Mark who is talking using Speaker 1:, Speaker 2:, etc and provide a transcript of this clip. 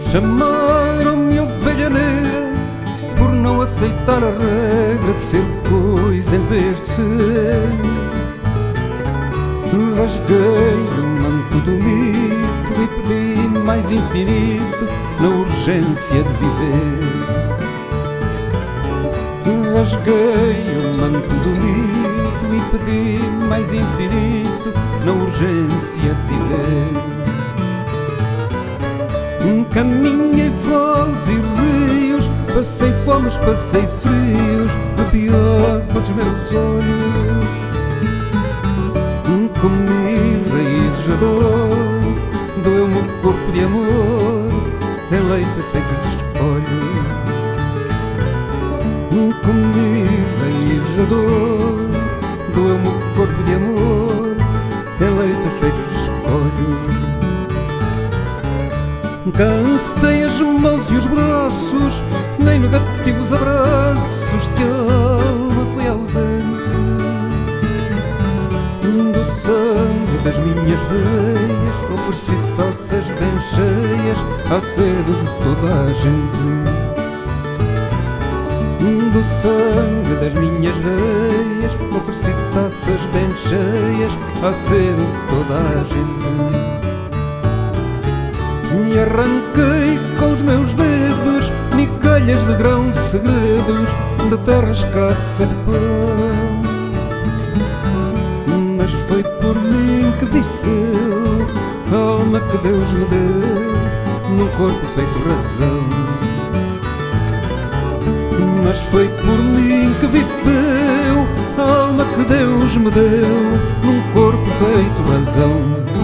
Speaker 1: Chamaram-me ovelha negra por não aceitar a regra de ser coisa em vez de ser. Rasguei o manto do mito e pedi mais infinito na urgência de viver. Rasguei o manto do mito e pedi mais infinito na urgência de viver. Caminhei vales e rios, passei fomes, passei frios, bebi água dos meus olhos. Comi raízes de dor, doeu-me o corpo de amor, em leitos feitos de escolho. Comi raízes de dor, doeu-me o corpo de amor, em leitos feitos de escolho. Cansei as mãos e os braços, nem negativos abraços de que a alma foi ausente. Do sangue das minhas veias ofereci taças bem cheias à sede de toda a gente. Do sangue das minhas veias ofereci taças bem cheias à sede de toda a gente. E arranquei com os meus dedos migalhas de grãos segredos da terra escassa de pão. Mas foi por mim que viveu a alma que Deus me deu num corpo feito razão. Mas foi por mim que viveu a alma que Deus me deu num corpo feito razão.